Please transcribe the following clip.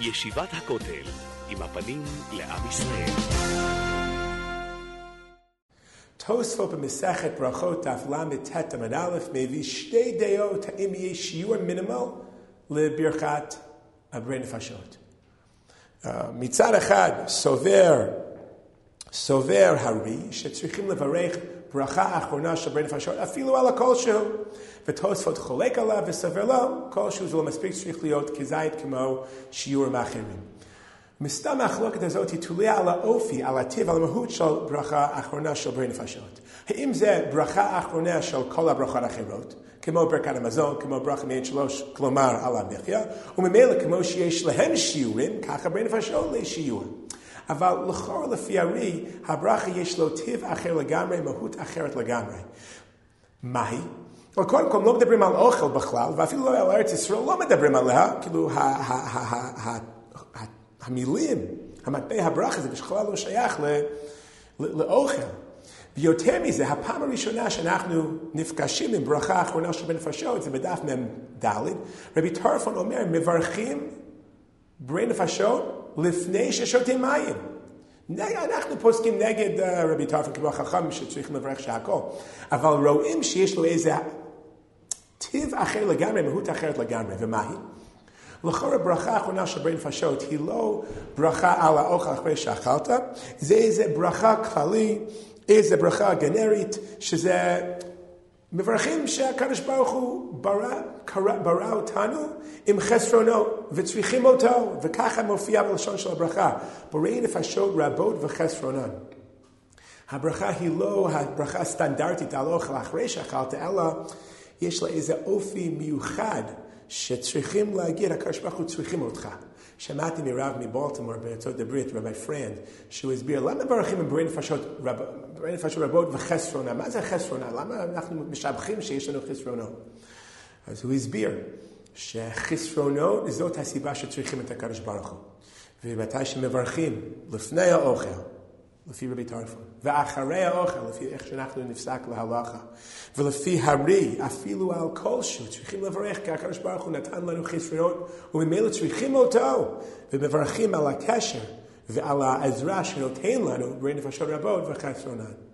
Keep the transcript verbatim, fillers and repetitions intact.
ישיבת הכותל, עם הפנים לעם ישראל. תוספות במסכת ברכות דף ל"ט עמוד א' מביא שתי דעות האם יש שיעור מינימל לברכת בני נפשות. מצד אחד סובר סובר הרי שצריכים לברך ברכה אחרונה של בני נפשות אפילו על הכל שהוא, ותוספות חולק עליו וסובר לו כל שהוא זה לא מספיק, צריך להיות כזית כמו שיעורים אחרים. מסתם המחלוקת הזאת היא תלויה על האופי, על הטיב, על המהות של ברכה אחרונה של בני נפשות. האם זה ברכה אחרונה של כל הברכות האחרות, כמו ברכת המזון, כמו ברכה מעין שלוש, כלומר על המחיה, וממילא כמו שיש להם שיעורים, ככה בני נפשות לשיעור. אבל לכאורה לפי הרי, הברכה יש לו טיב אחר לגמרי, מהות אחרת לגמרי. מהי? אבל קודם כל לא מדברים על אוכל בכלל, ואפילו לא על ארץ ישראל לא מדברים עליה, כאילו ה... ה, ה, ה, ה המילים, המטבע הברכה זה בכלל לא שייך ל, ל, לאוכל. ויותר מזה, הפעם הראשונה שאנחנו נפגשים עם ברכה האחרונה של בני נפשות, זה בדף מ"ד, רבי טרפון אומר, מברכים בני נפשות לפני ששותים מים. אנחנו פוסקים נגד uh, רבי טרפון כמו החכם שצריכים לברך שהכל, אבל רואים שיש לו איזה טיב אחר לגמרי, מהות אחרת לגמרי, ומהי? לכאורה ברכה האחרונה של בני נפשות היא לא ברכה על האוכל אחרי שאכלת, זה איזה ברכה כללי, איזה ברכה גנרית, שזה מברכים שהקדוש ברוך הוא ברא, ברא אותנו עם חסרונו וצריכים אותו, וככה מופיע בלשון של הברכה, בני נפשות רבות וחסרונן. הברכה היא לא הברכה הסטנדרטית על האוכל אחרי שאכלת, אלא יש לה איזה אופי מיוחד, שצריכים להגיד, הקדוש ברוך הוא צריכים אותך. שמעתי מרב מבולטימור בארצות הברית, רבי פרנד, שהוא הסביר, למה מברכים עם בני נפשות, רב, בני נפשות רבות וחסרונה? מה זה חסרונה? למה אנחנו משבחים שיש לנו חסרונות? אז הוא הסביר שחסרונות זאת הסיבה שצריכים את הקדוש ברוך הוא. ומתי שמברכים לפני האוכל, לפי רבי טרפון, ואחרי האוכל, לפי איך שאנחנו נפסק להלכה, ולפי הרי, אפילו על כלשהו, צריכים לברך, כי הקדוש ברוך הוא נתן לנו חסרונות, וממילא צריכים אותו, ומברכים על הקשר, ועל העזרה שנותן לנו, בני נפשות רבות וחסרונן.